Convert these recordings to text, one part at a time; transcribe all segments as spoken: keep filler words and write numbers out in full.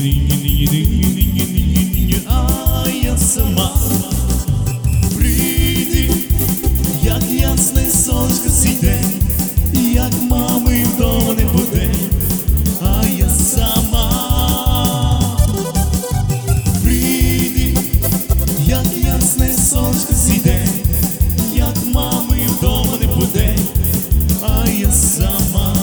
нині, нині, нині, нині, нині, а я сама. Прийди, як ясне сонечко сіде, як мами вдома не буде, а я сама. Прийди, як ясне сонечко сіде, як мами вдома не буде, а я сама.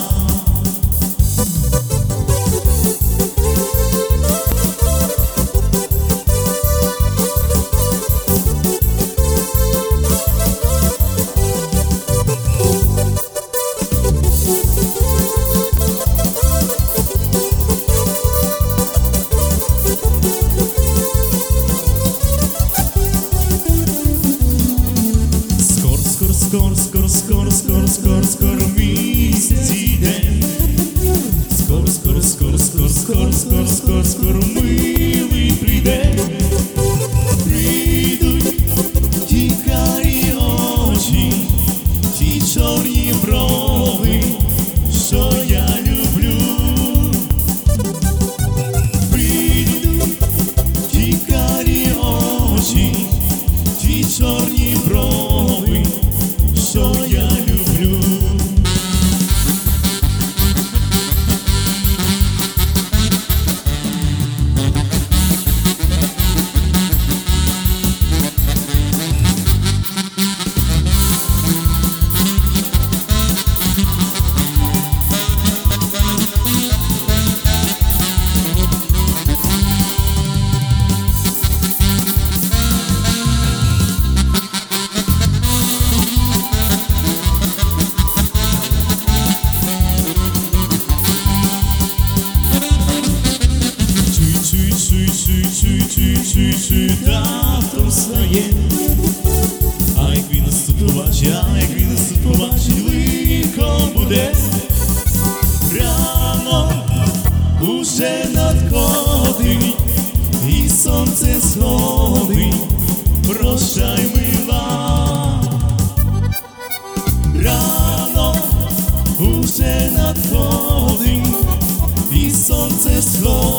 Скоро, скоро, скоро, скоро, скоро, скоро місяць іде. Скоро, скоро, скоро, скоро, скоро, скоро, скоро, скоро милий прийде. Прийдуть ті карі очі, ті чорні брови, що я люблю. Прийдуть ті карі очі, ті чорні брови, що я люблю. Чуй-чуй, тато встає, а як він нас тут побачить, а як він нас тут побачить, лихо буде. Рано уже надходить, і сонце сходить, прощай, мила. Рано уже надходить, і сонце сходить,